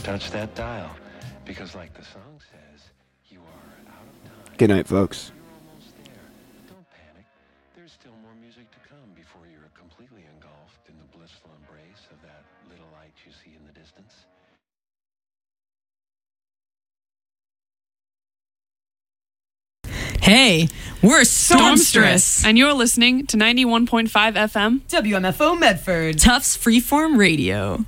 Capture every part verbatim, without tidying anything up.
touch that dial. Because like the song says, you are out of time. Good night, folks. You're almost there. Don't panic. There's still more music to come before you're completely engulfed in the blissful embrace of that little light you see in the distance. Hey, we're Stormstress, and you're listening to ninety-one point five F M W M F O Medford, Tufts Freeform Radio.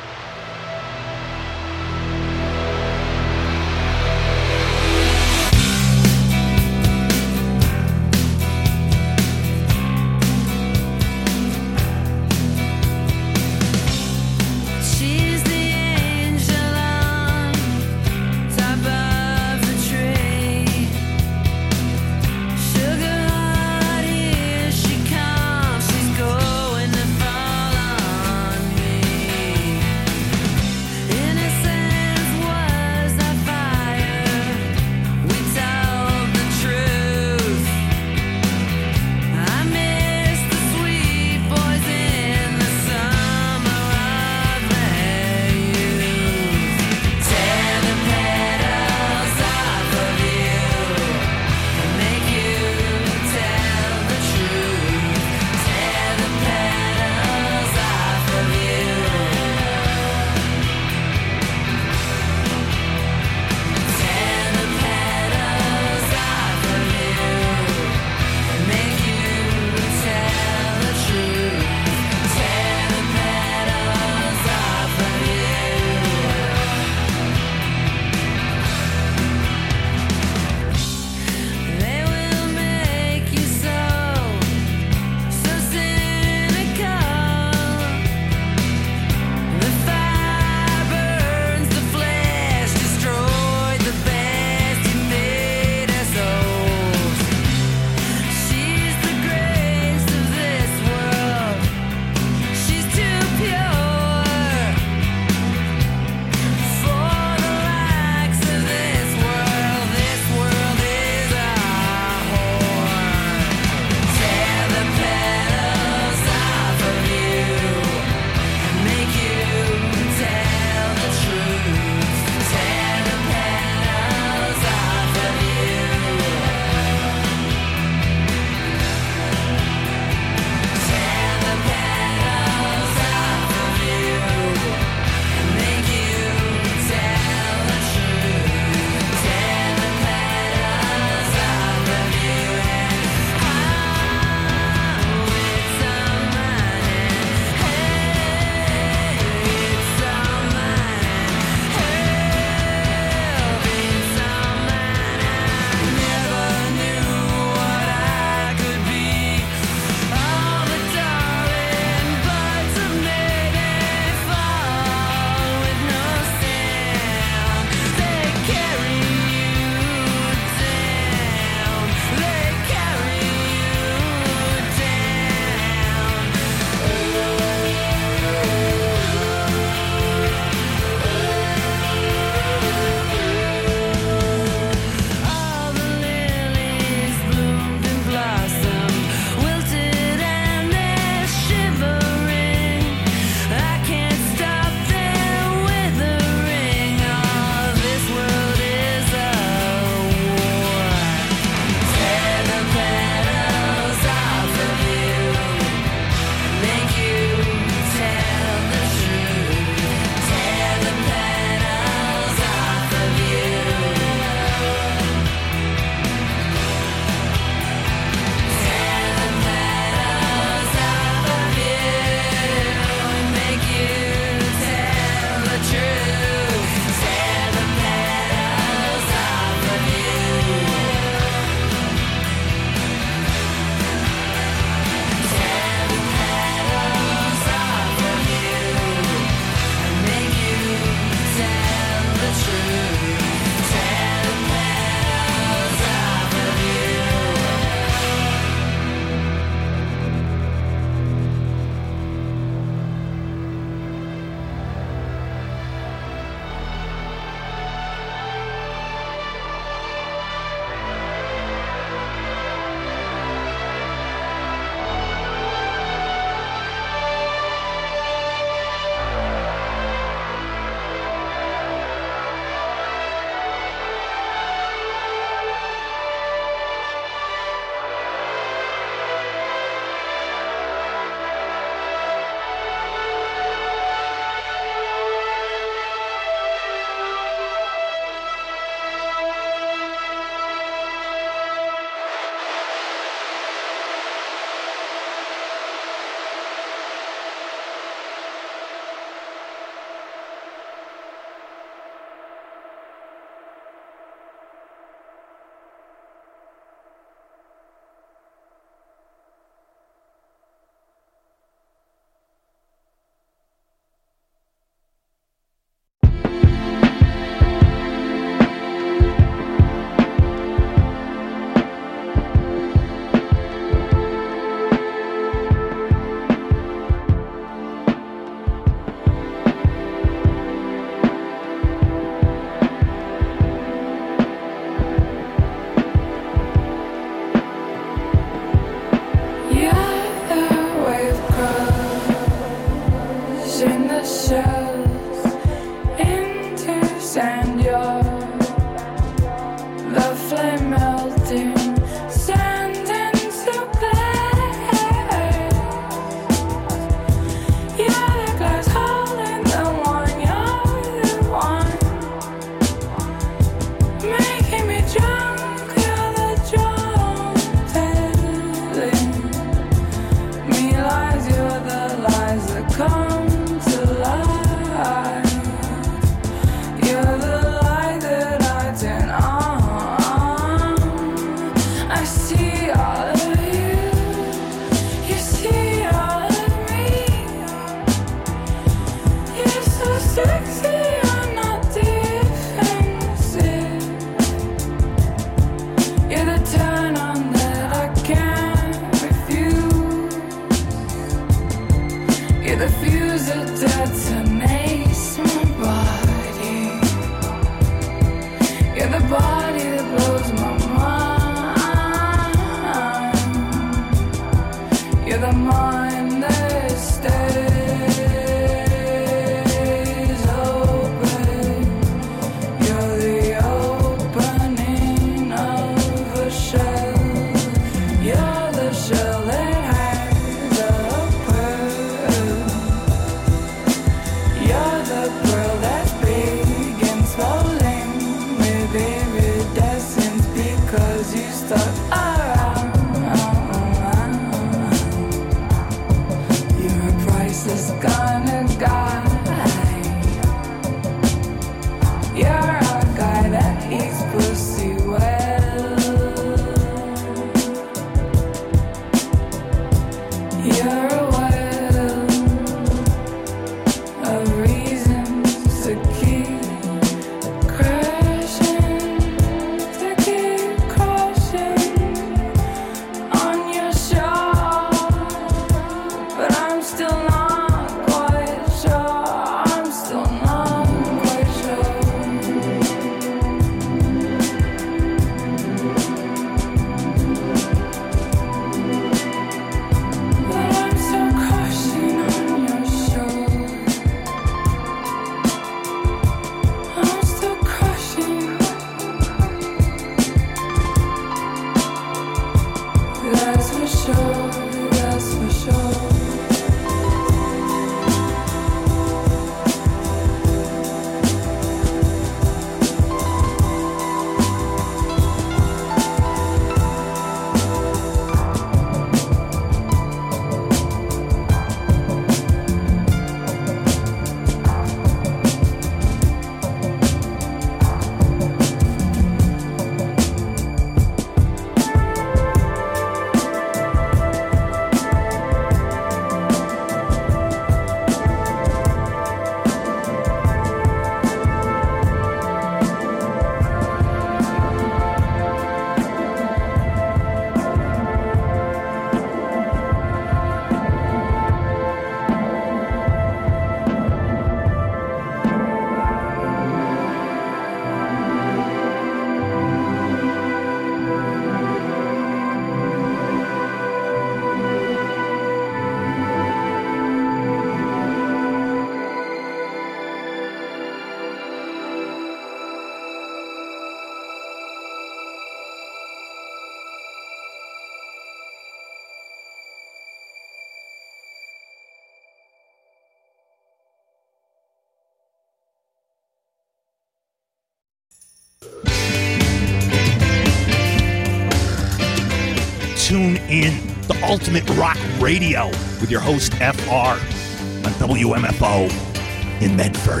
Tune in to Ultimate Rock Radio with your host F R on W M F O in Medford.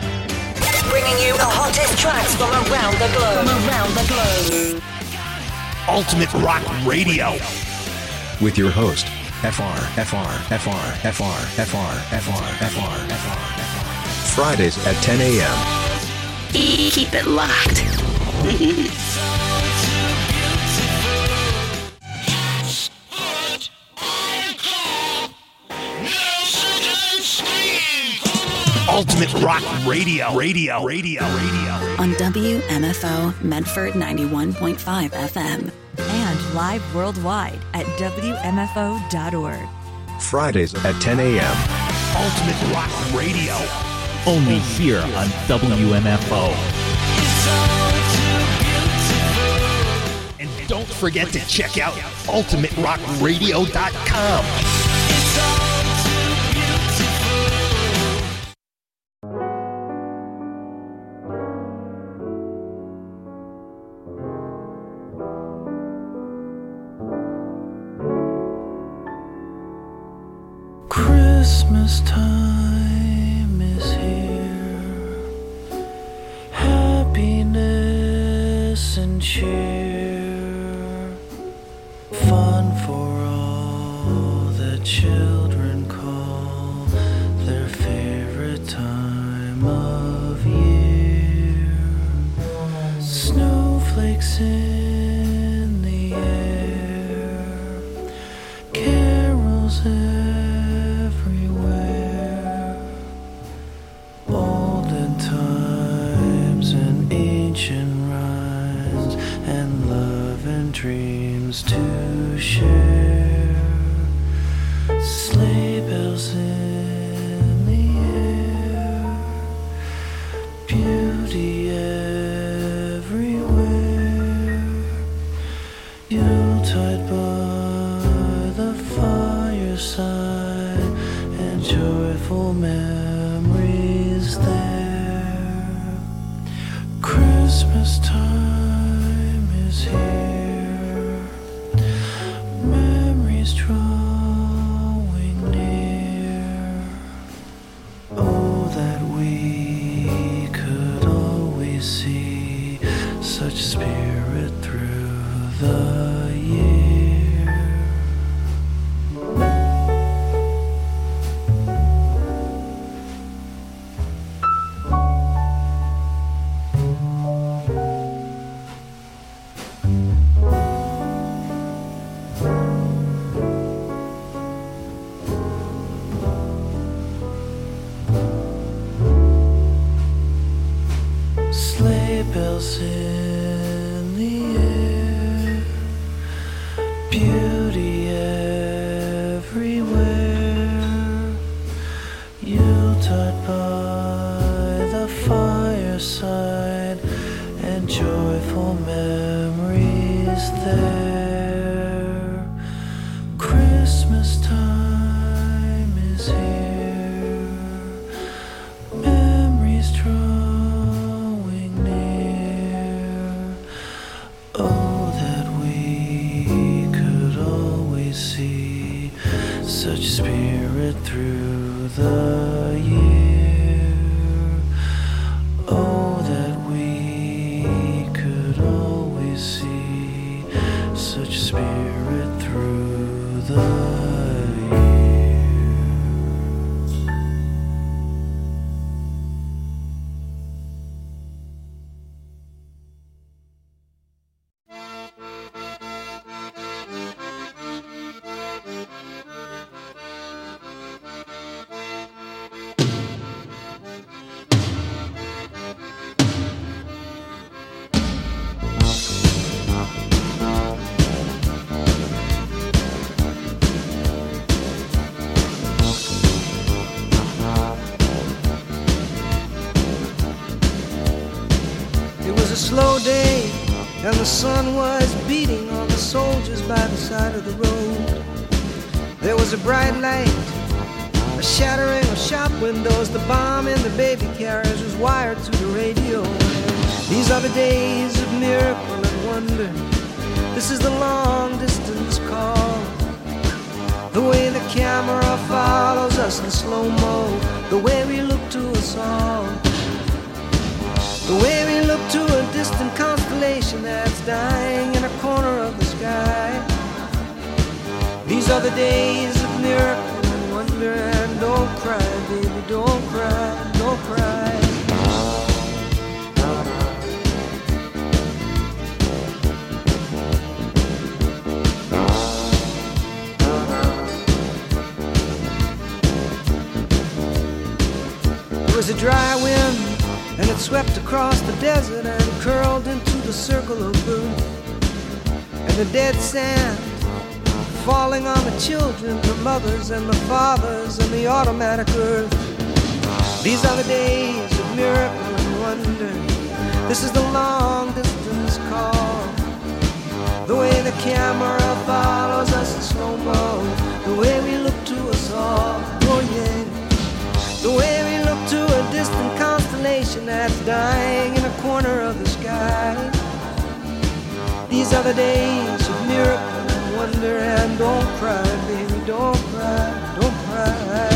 Bringing you the hottest tracks from around the globe. From around the globe. Ultimate Rock Radio with your host F R, F R, F R, F R, F R, F R, F R, F R, F R. Fridays at ten a.m. Keep it locked. Ultimate Rock Radio, radio, radio, radio. On W M F O Medford ninety-one point five F M. And live worldwide at W M F O dot org. Fridays at ten a.m. Ultimate Rock Radio. Only here on W M F O. And don't forget to check out ultimate rock radio dot com. Christmas time is here, happiness and cheer. children call their favorite time of year. Snowflakes in the air, carols everywhere, olden times and ancient rhymes and love and dreams to share. Sleigh bells in the air, beauty everywhere, Yuletide by the fireside and joyful memories there. Christmas time is here, memories drawing near. Oh, that we could always see such spirit through the year. Sleigh bells in the air, beauty everywhere, Yuletide by the fireside and joyful memories there. Christmas time is here, memories drawing near. Oh, that we could always see such spirit through the year. Oh, that we could always see such spirit through the year. It was a slow day, and the sun was beating on the soldiers by the side of the road. There was a bright light, a shattering of shop windows. The bomb in the baby carriage was wired to the radio. These are the days of miracle and wonder. This is the long distance call. The way the camera follows us in slow-mo, the way we look to us all, the way we look to a distant constellation that's dying in a corner of the sky. These are the days of miracle and wonder. And don't cry, baby, don't cry, don't cry. There was a dry wind, and it swept across the desert and curled into the circle of blue. And the dead sand falling on the children, the mothers and the fathers and the automatic earth. These are the days of miracle and wonder. This is the long distance call. The way the camera follows us in slow-mo, the way we look to us all, oh yeah. The way we look to a distant constellation that's dying in a corner of the sky. These are the days of miracle and wonder. And don't cry, baby, don't cry, don't cry.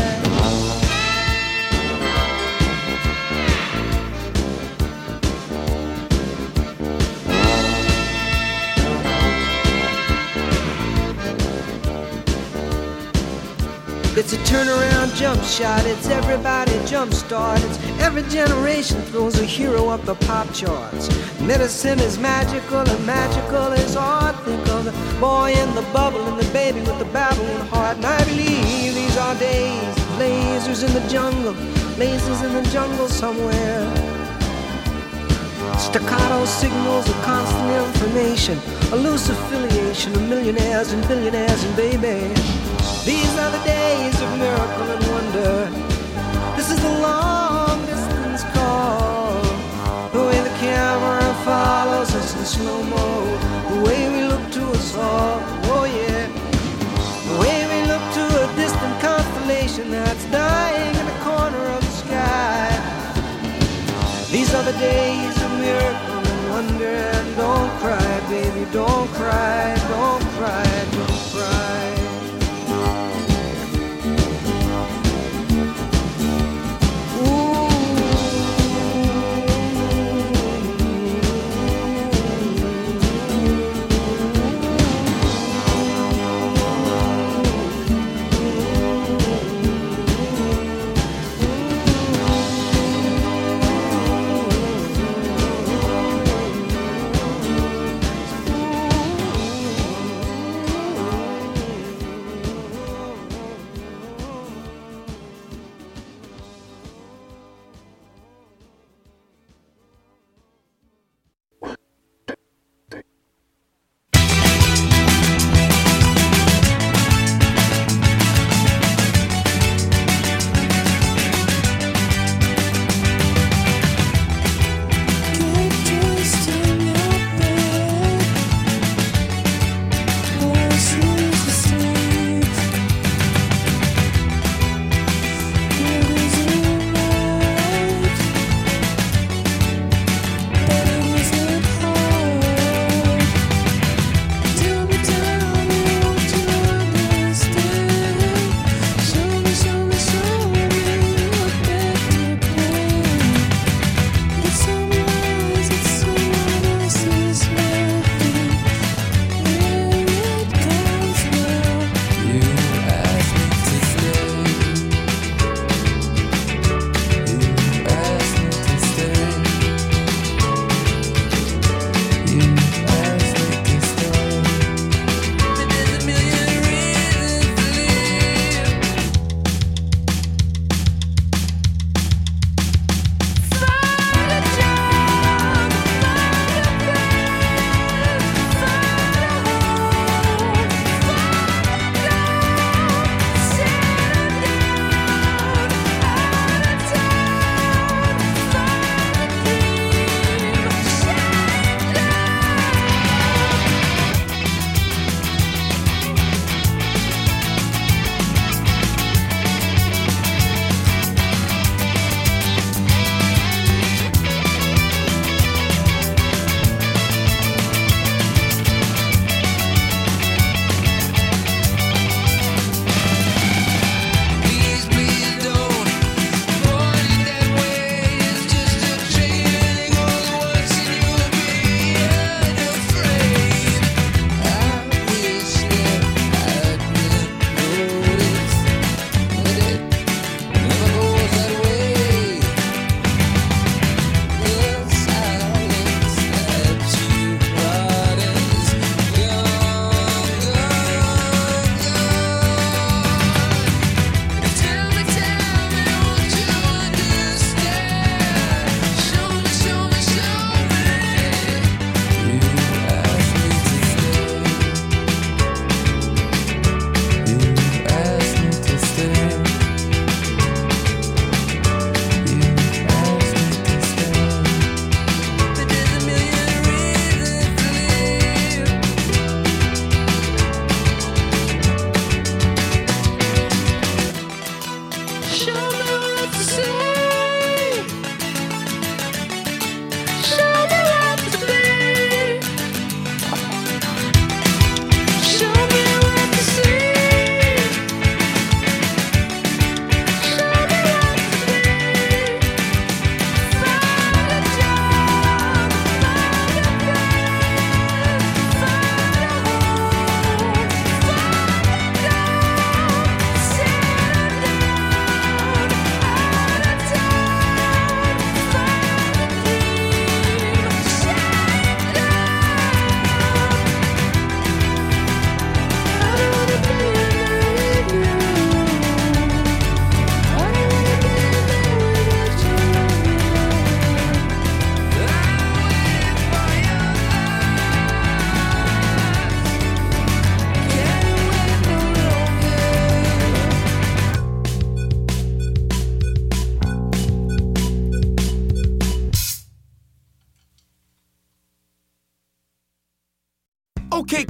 It's a turnaround jump shot, it's everybody jump start. It's every generation throws a hero up the pop charts. Medicine is magical and magical is art. Think of the boy in the bubble and the baby with the babbling heart. And I believe these are days of lasers in the jungle, lasers in the jungle somewhere. Staccato signals of constant information, a loose affiliation of millionaires and billionaires and baby. These are the days of miracle and wonder. This is the long distance call. The way the camera follows us in slow-mo, the way we look to us all, oh yeah. The way we look to a distant constellation that's dying in the corner of the sky. These are the days of miracle and wonder. And don't cry, baby, don't cry, don't cry, don't cry.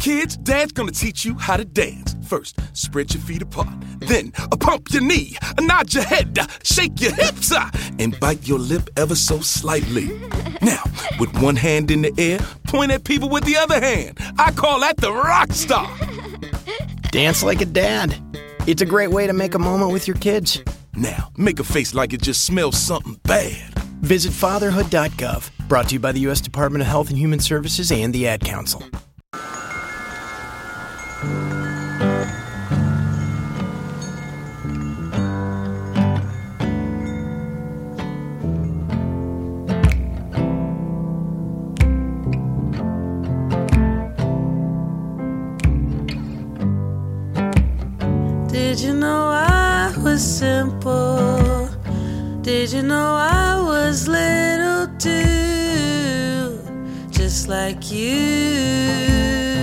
Kids, Dad's gonna teach you how to dance. First, spread your feet apart. Then, uh, pump your knee, uh, nod your head, uh, shake your hips, uh, and bite your lip ever so slightly. Now, with one hand in the air, point at people with the other hand. I call that the rock star. Dance like a dad. It's a great way to make a moment with your kids. Now, make a face like it just smells something bad. Visit fatherhood dot gov. Brought to you by the U S Department of Health and Human Services and the Ad Council. Did you know I was simple? Did you know I was little too? Just like you.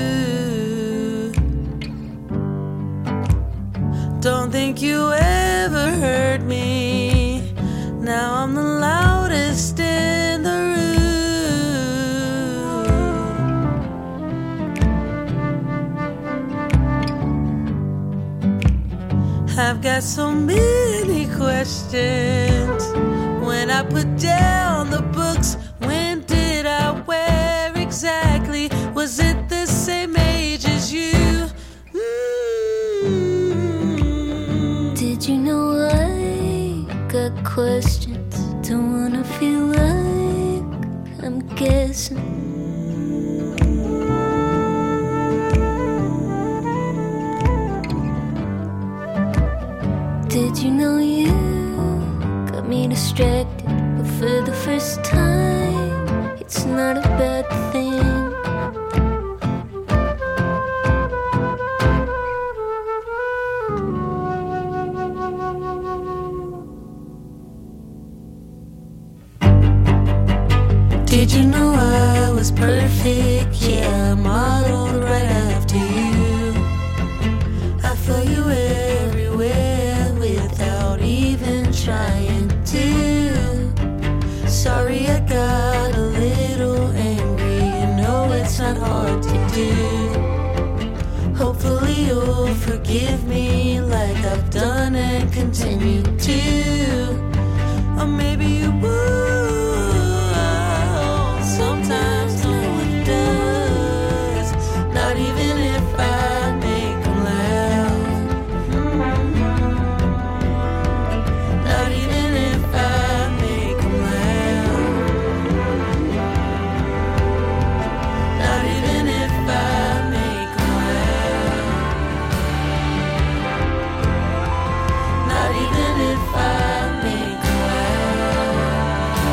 Don't think you ever heard me. Now I'm the loudest in the room. I've got so many questions. When I put down the books, when did I wear exactly? Was it the same age as you? Mm-hmm. Did you know I got questions? Don't wanna feel like I'm guessing. Did you know you got me distracted? But for the first time, it's not a bad thing. Did you know I was perfect? Yeah, I modeled right after you. I feel you everywhere without even trying to. Sorry I got a little angry. You know it's not hard to do. Hopefully you'll forgive me like I've done and continue to. Or maybe you will. Sometimes no one does. Not even if I make them laugh. Mm-hmm. Not even if I make them laugh. Not even if I make them laugh. Not even if I make them laugh.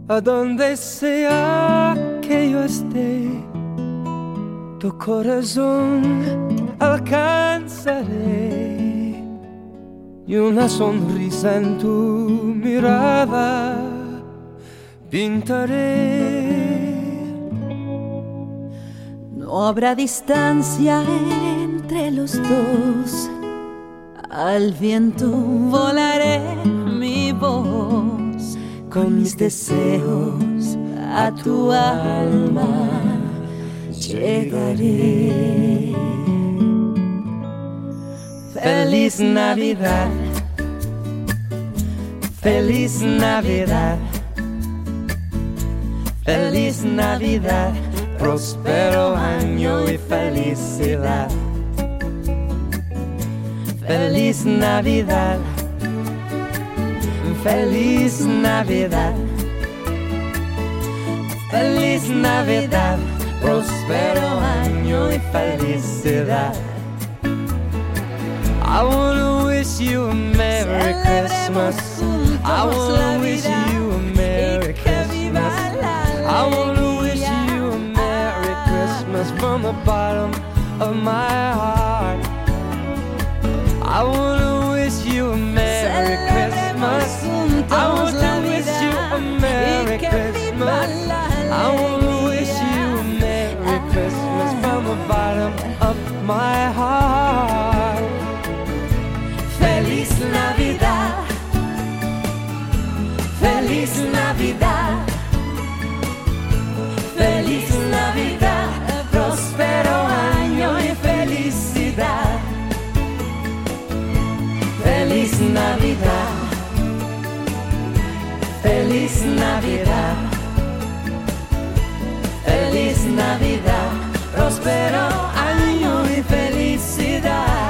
A donde sea que yo esté, tu corazón alcanzaré y una sonrisa en tu mirada pintaré. No habrá distancia entre los dos, al viento volaré mi voz, con mis deseos a tu alma llegaré. Feliz Navidad, feliz Navidad, feliz Navidad, próspero año y felicidad. Feliz Navidad, feliz Navidad, feliz Navidad, próspero año y felicidad. I wanna wish you a Merry Christmas. I wanna wish you a Merry Christmas. I wanna wish you a Merry Christmas from the bottom of my heart. I wanna wish you a Merry Christmas. I want to wish you a Merry Christmas. I wanna wish you a Merry Christmas from the bottom of my heart. Feliz Navidad, feliz Navidad, feliz Navidad, próspero año y felicidad. Feliz Navidad, feliz Navidad, feliz Navidad, próspero año y felicidad.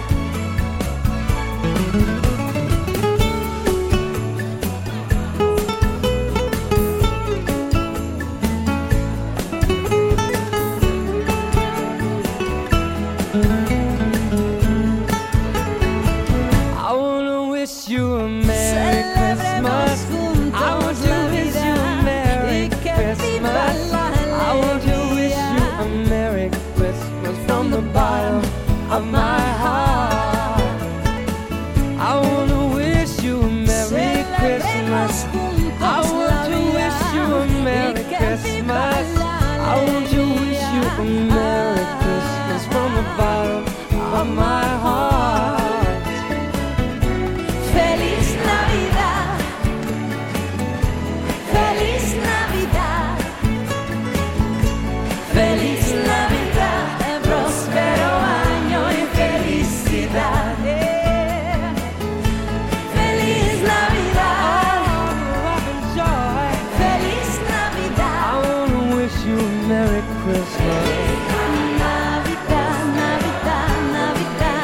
Of my heart, I wanna wish you a Merry Christmas. I want to wish you a Merry Christmas. I want to wish you a Merry Christmas from the bottom of my heart. Feliz Navidad, feliz Navidad, feliz Navidad, próspero año y felicidad. Yeah. Feliz Navidad, feliz Navidad. I wanna wish you a Merry Christmas. Navidad, Navidad, Navidad.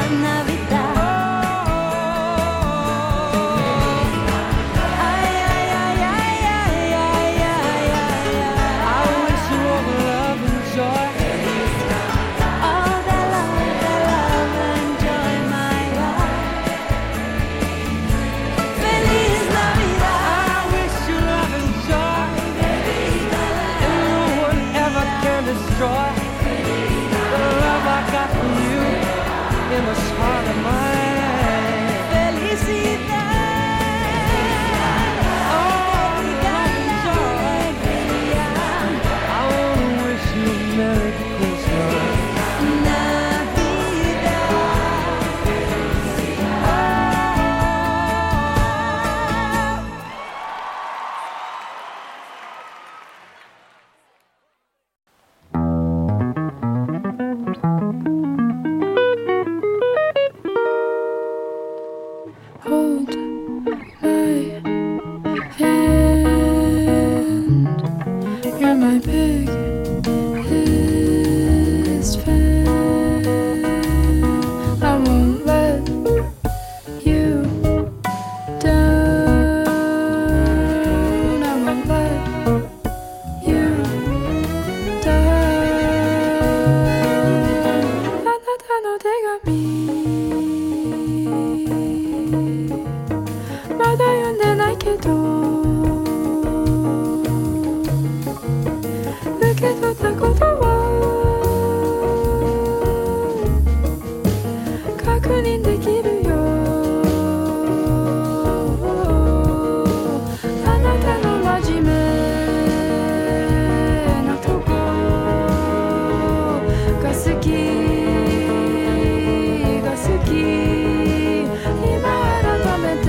けどたことは確認できるよあなたの真面目なとこが好きが好き今改めて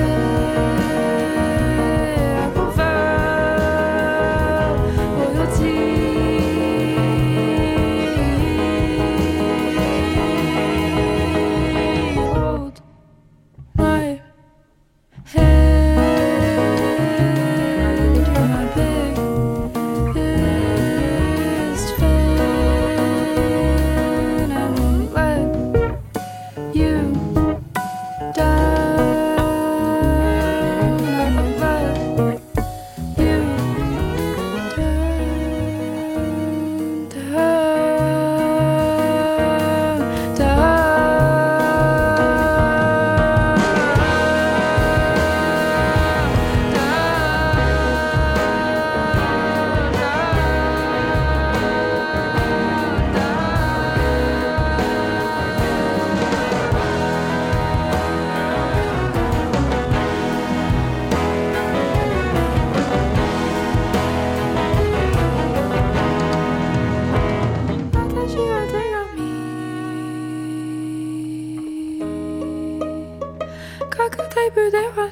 タイプでは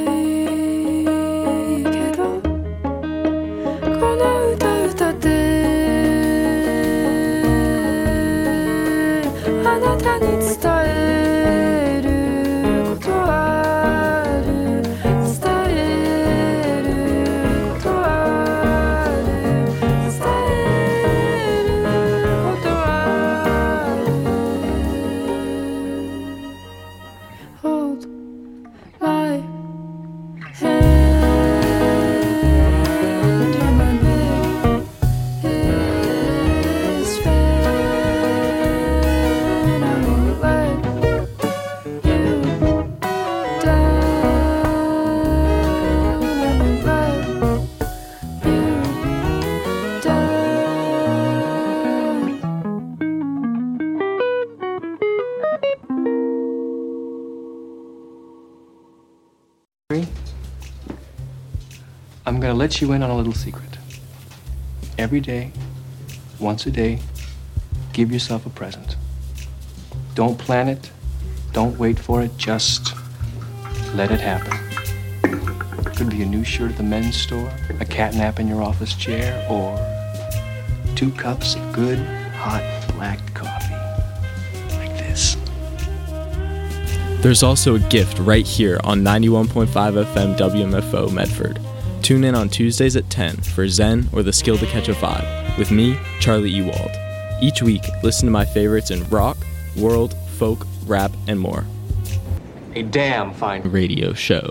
ないけどこの歌歌ってあなたに伝えることある伝えることある伝えることある Hold my hand, you're my biggest fan. I won't let you down. I won't let you down. I'm going to let you in on a little secret. Every day, once a day, give yourself a present. Don't plan it. Don't wait for it. Just let it happen. Could be a new shirt at the men's store, a cat nap in your office chair, or two cups of good, hot, black coffee. Like this. There's also a gift right here on ninety-one point five F M W M F O Medford. Tune in on Tuesdays at ten for Zen or the Skill to Catch a Vibe with me, Charlie Ewald. Each week, listen to my favorites in rock, world, folk, rap, and more. A damn fine radio show.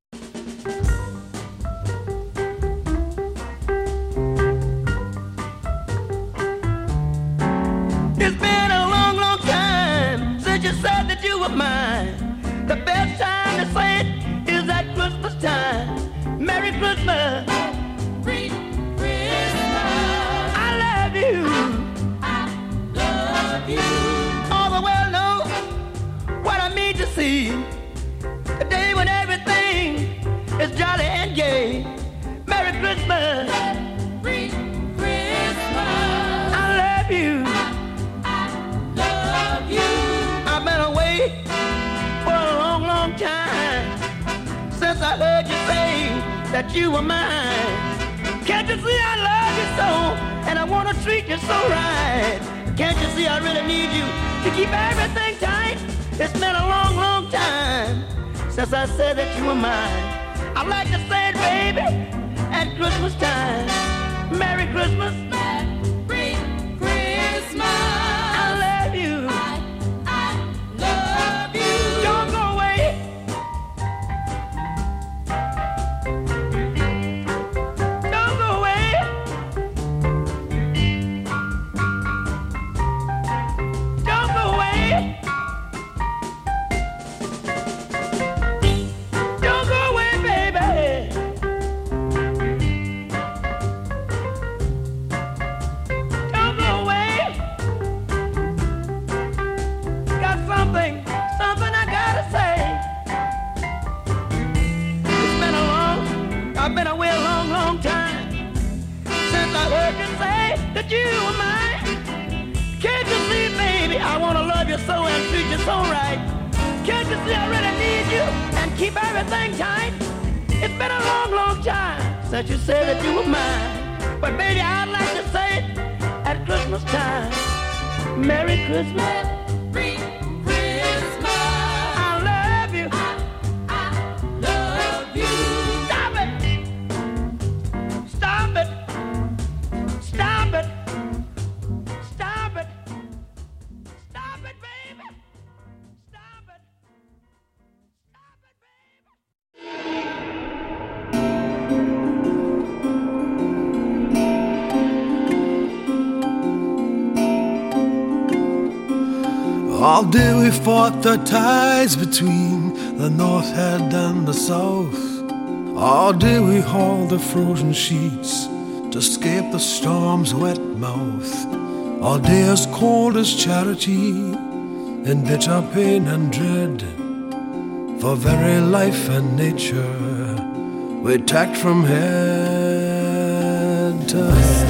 It's been a long, long time since you said that you were mine. The best time to say it is at Christmas time. Merry Christmas. Free Christmas. I love you. I love you. All the world knows what I mean to see. A day when everything is jolly and gay. Merry Christmas. Free Christmas. I love you. I love you. I've been away for a long, long time since I heard you say that you were mine. Can't you see I love you so, and I want to treat you so right? Can't you see I really need you to keep everything tight? It's been a long, long time since I said that you were mine. I'd like to say it, baby, at Christmas time. Merry Christmas. Merry Christmas. I love you. I, I love you. Don't go away. Don't go away. Don't go away. Don't go away, baby. that you were mine. Can't you see, baby, I wanna love you so and treat you so right. Can't you see I really need you and keep everything tight? It's been a long, long time since you said that you were mine. But baby, I'd like to say it at Christmas time. Merry Christmas. Merry Christmas. I love you. I, I love you. Stop it. Stop it. Stop it. Stop it. Stop it, baby. Stop it. Stop it, baby. All day we fought the tides between the north head and the south. All day we hauled the frozen sheets to escape the storm's wet mouth. All day as cold as charity, in bitter pain and dread. For very life and nature, we tacked from head to head.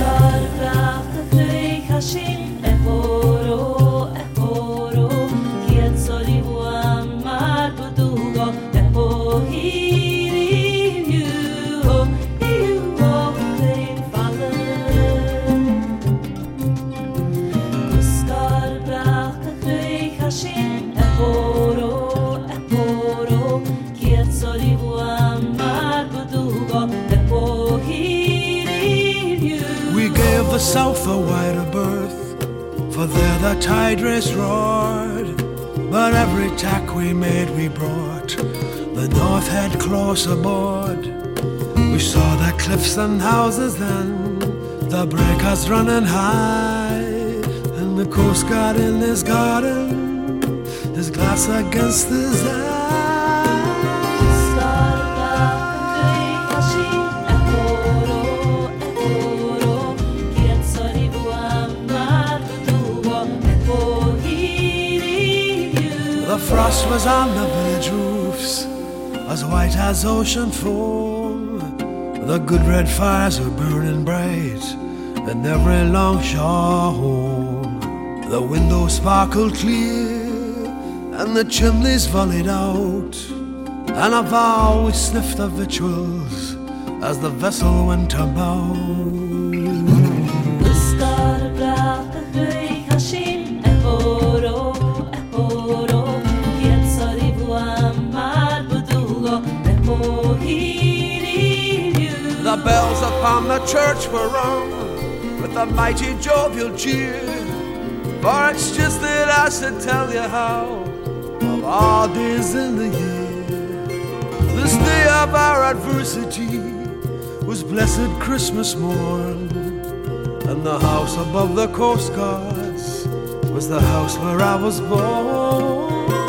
The south a wider berth, for there the tide race roared. But every tack we made we brought the north head close aboard. We saw the cliffs and houses then, the breakers running high, and the Coast Guard in his garden, his glass against his eye. The frost was on the village roofs, as white as ocean foam. The good red fires were burning bright in every longshore home. The windows sparkled clear, and the chimneys volleyed out. And a vow we sniffed the victuals as the vessel went about. The bells upon the church were rung with a mighty jovial cheer. For it's just that I should tell you how, of all days in the year, this day of our adversity was blessed Christmas morn. And the house above the Coast Guards was the house where I was born.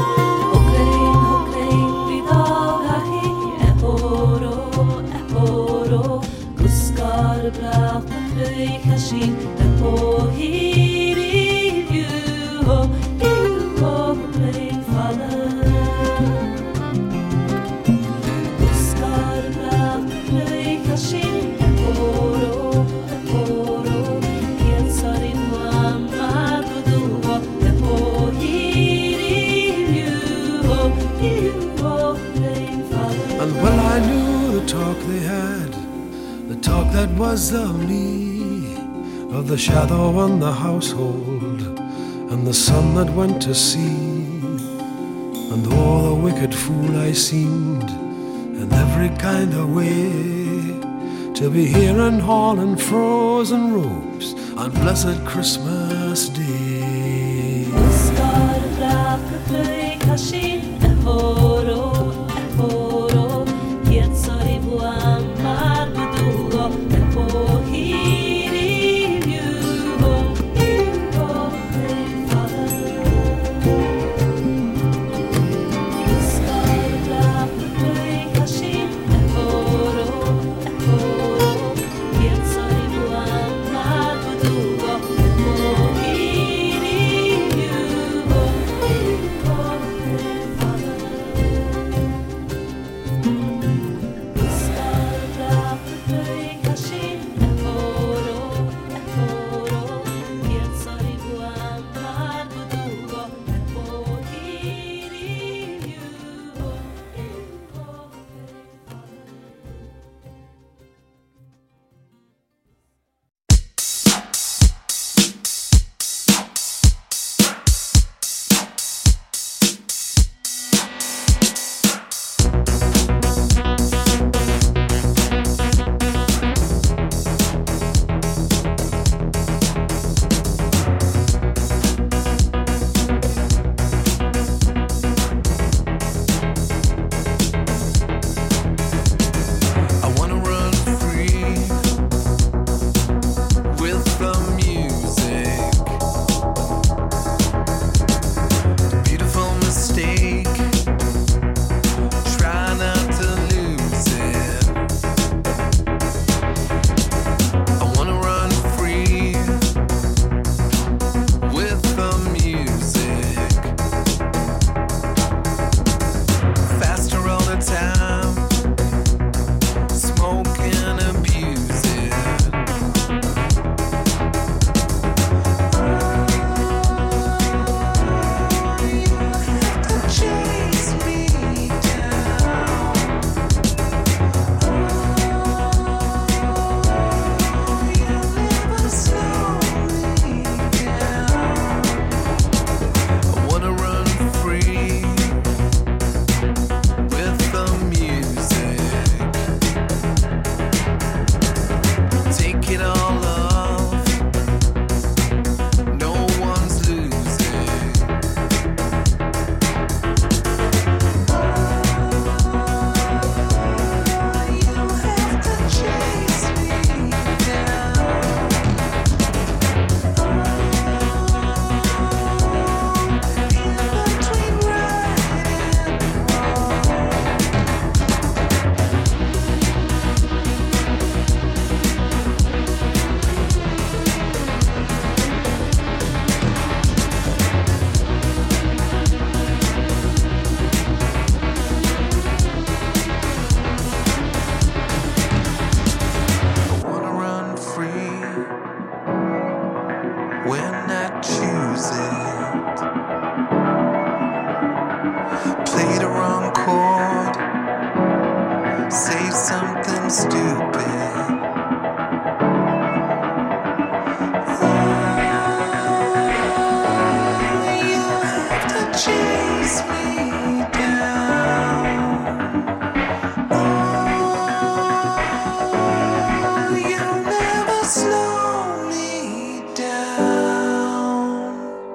And well I knew the talk they had, the talk that was of me, of the shadow on the household, and the son that went to sea. And oh, the wicked fool I seemed, in every kind of way, to be here and hauling frozen ropes on blessed Christmas Day. when I choose it. Play the wrong chord, say something stupid. Chase me down. Oh, you'll never slow me down.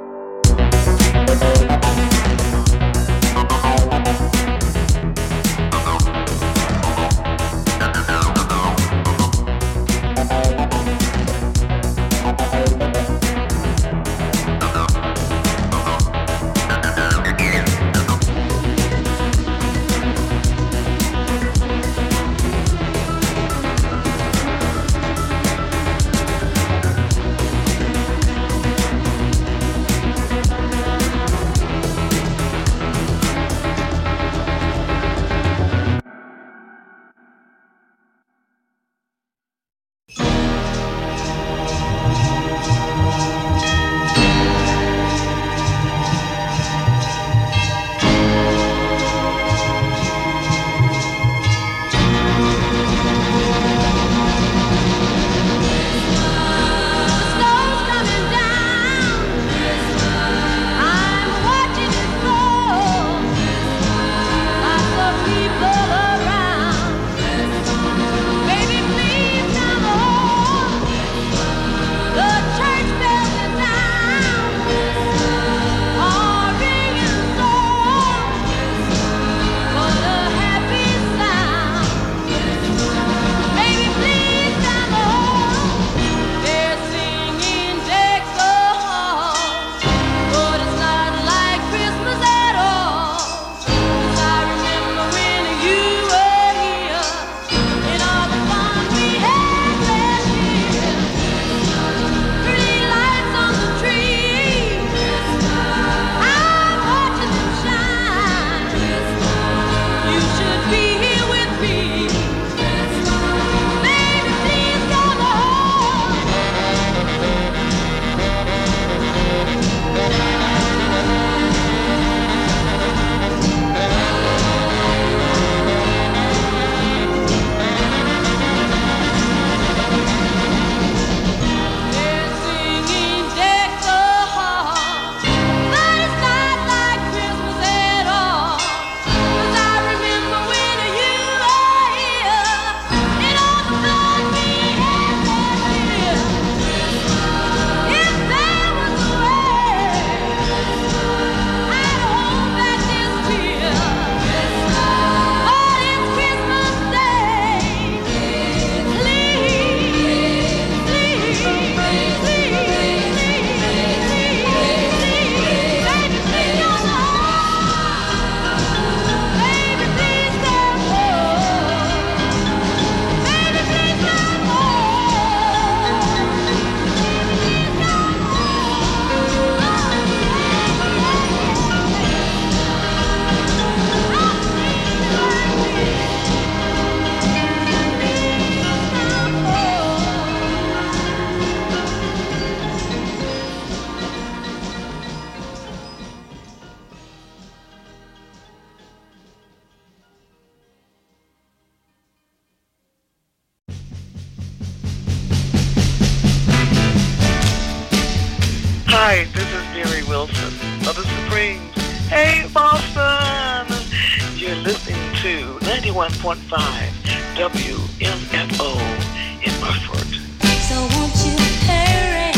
Hi, this is Mary Wilson of the Supremes. Hey, Boston! You're listening to ninety-one point five W M F O in Murford. So won't you hurry?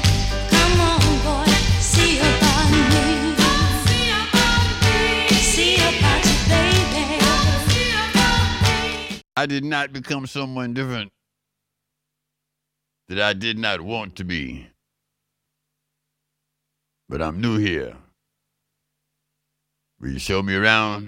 Come on, boy, see about me. See about me. See about you, baby. See about me. I did not become someone different that I did not want to be. But I'm new here. Will you show me around?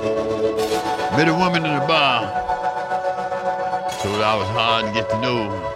Met a woman in a bar. Told her I was hard to get to know.